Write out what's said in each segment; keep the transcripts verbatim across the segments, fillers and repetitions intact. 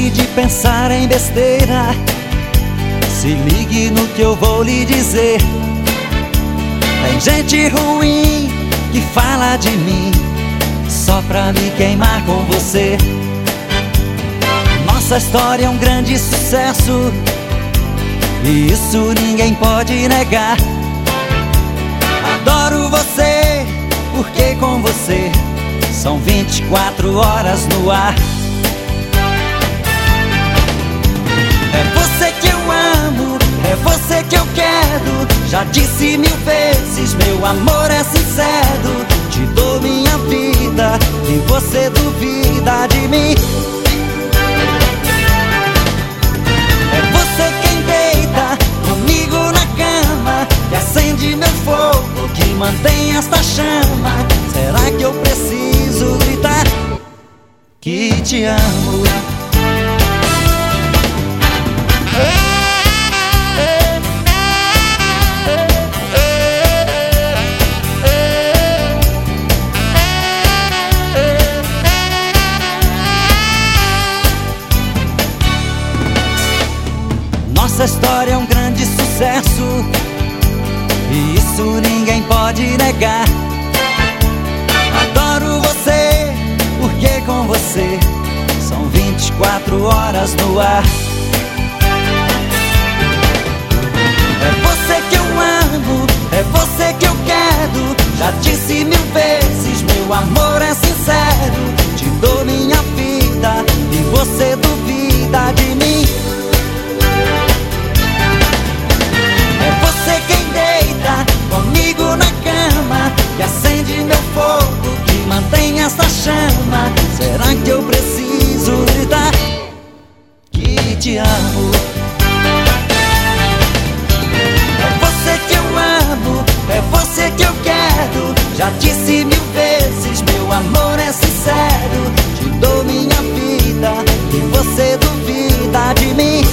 pare de pensar em besteira. Se ligue no que eu vou lhe dizer. Tem gente ruim que fala de mim só pra me queimar com você. Nossa história é um grande sucesso e isso ninguém pode negar. Adoro você, porque com você são vinte e quatro horas no ar. É você que eu amo, é você que eu quero. Já disse mil vezes, meu amor é sincero. Te dou minha vida e você duvida de mim. É você quem deita comigo na cama, que acende meu fogo, que mantém esta chama. Será que eu preciso gritar que te amo? Nossa história é um grande sucesso e isso ninguém pode negar. Adoro você, porque com você são vinte e quatro horas no ar. É você que eu amo, é você que eu quero. Já disse mil vezes, meu amor é sincero. Te dou minha vida e você duvida de mim. Comigo na cama, que acende meu fogo, que mantém essa chama. Será que eu preciso gritar que te amo? É você que eu amo, é você que eu quero. Já disse mil vezes, meu amor é sincero. Te dou minha vida e você duvida de mim.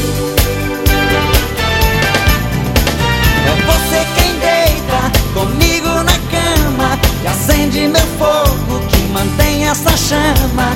Comigo na cama, que acende meu fogo, que mantém essa chama.